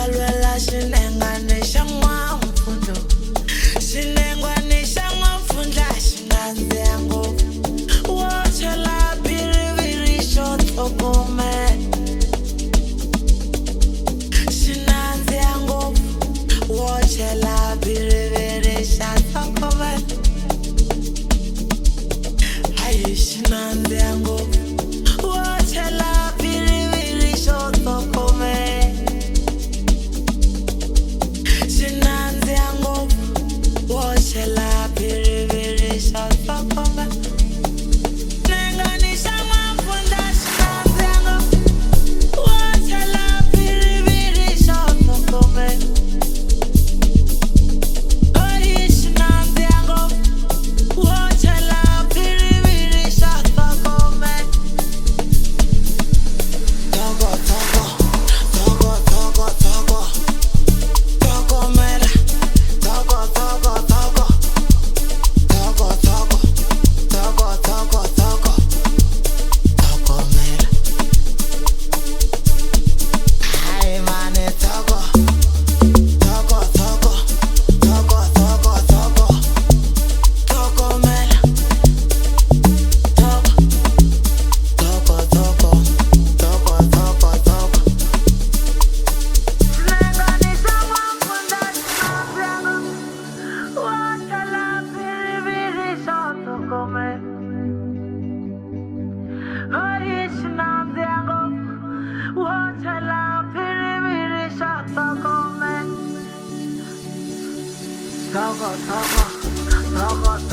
Alwela shinenganisha mfundo. Shinengwanisha mfunda shinanze yangu. Watchala biribiri shoto kome. Shinanze yangu. Watchala biribiri shoto kome. Ay shinanze yangu. Watchala biribiri shoto kome. Shinanze yangu. Watchala biribiri shoto kome. Nenganisha mfunda shinanze yangu. Watchala biribiri shoto kome. Ay shinanze yangu. Watchala biribiri shoto kome. Togo togo togo togo togo togo mera. Togo togo togo togo togo togo togo togo togo mera. Ay mane togo togo togo togo togo togo togo mera. Togo togo togo togo togo togo. Nenganisha mfunda shinanze yangu. Watchala biribiri shoto kome. Ay shinanze yangu. Watchala biribiri shoto kome. Togo togo togo